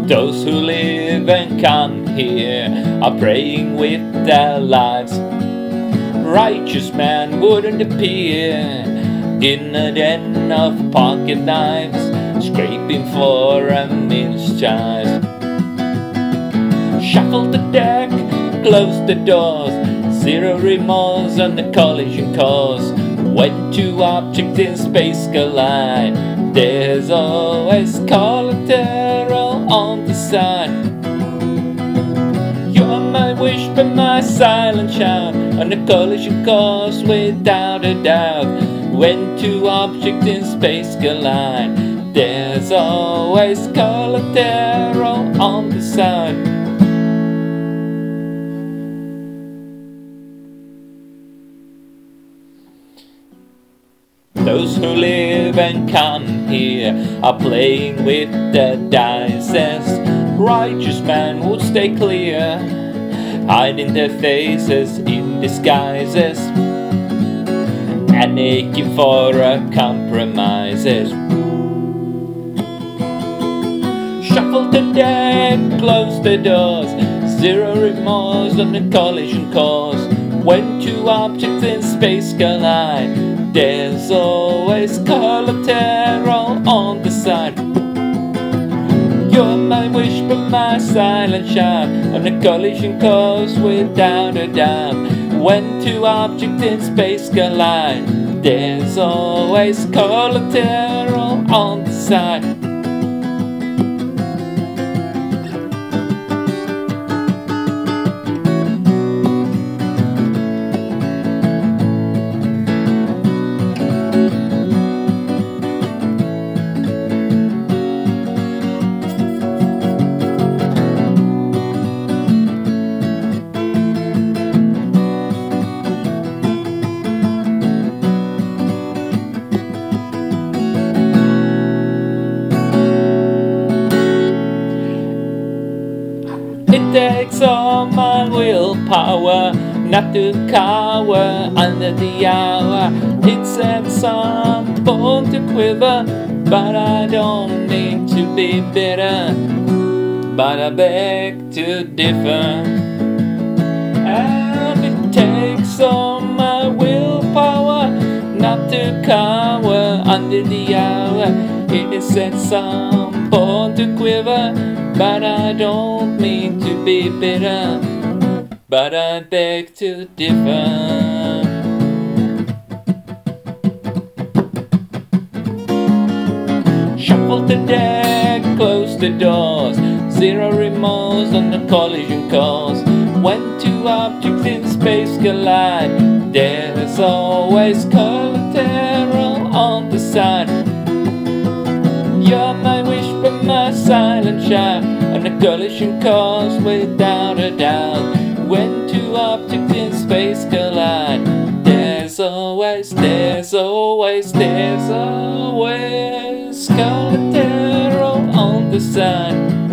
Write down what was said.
Those who live and come here are praying with their lives. Righteous man wouldn't appear in a den of pocket knives, scraping for a mischance. Shuffle the deck, close the doors, zero remorse on the collision course. When two objects in space collide, there's always collateral on the side. You're my wish but my silent shout on the collision course without a doubt. When two objects in space collide, there's always collateral on the side. Those who live and come here are playing with the dice, as righteous men would stay clear, hiding their faces in disguises and aching for a compromises. Shuffle the deck, close the doors, zero remorse on the collision course. When two objects in space collide, there's always collateral on the side. You're my wish but my silent shout on the collision course without a doubt. When two objects in space collide, there's always collateral on the side. It takes all my willpower not to cower under the hour. It sets some bone to quiver, but I don't need to be bitter. But I beg to differ. And it takes all my willpower not to cower under the hour. It sets some bone to quiver, but I don't mean to be bitter, but I beg to differ. Shuffle the deck, close the doors, zero remorse on the collision course. When two objects in space collide, there's always collateral on the side. You're my wish but my silent shout on the collision course without a doubt. When two objects in space collide, there's always collateral on the side.